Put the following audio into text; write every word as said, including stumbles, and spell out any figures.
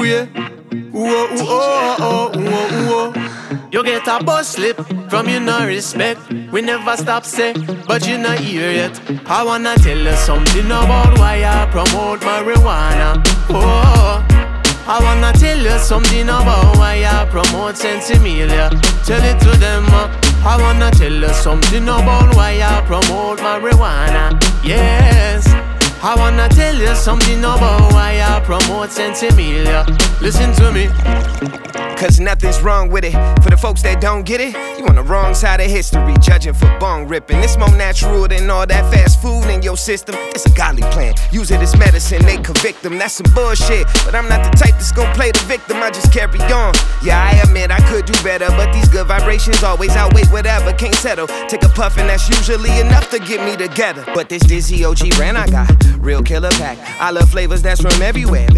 Ooh yeah. Ooh oh, ooh oh, oh, ooh oh, ooh oh. You get a bus slip from you no respect. We never stop say, but you not here yet. I wanna tell you something about why I promote marijuana. Oh, I wanna tell you something about why I promote Sensimilia. Tell it to them. Uh. I wanna tell you something about why I promote marijuana. Yes. I wanna tell you something about why I promote Sensimilia. Listen to me. Cause nothing's wrong with it. For the folks that don't get it, you on the wrong side of history, judging for bone ripping. It's more natural than all that fast food in your system. It's a godly plan. Use it as medicine, they convict them. That's some bullshit. But I'm not the type that's gonna play the victim. I just carry on. Yeah, I admit I could do better, but these good vibrations always outweigh whatever. Can't settle. Take a puff and that's usually enough to get me together. But this Dizzy O G brand I got, real killer pack. I love flavors that's from everywhere.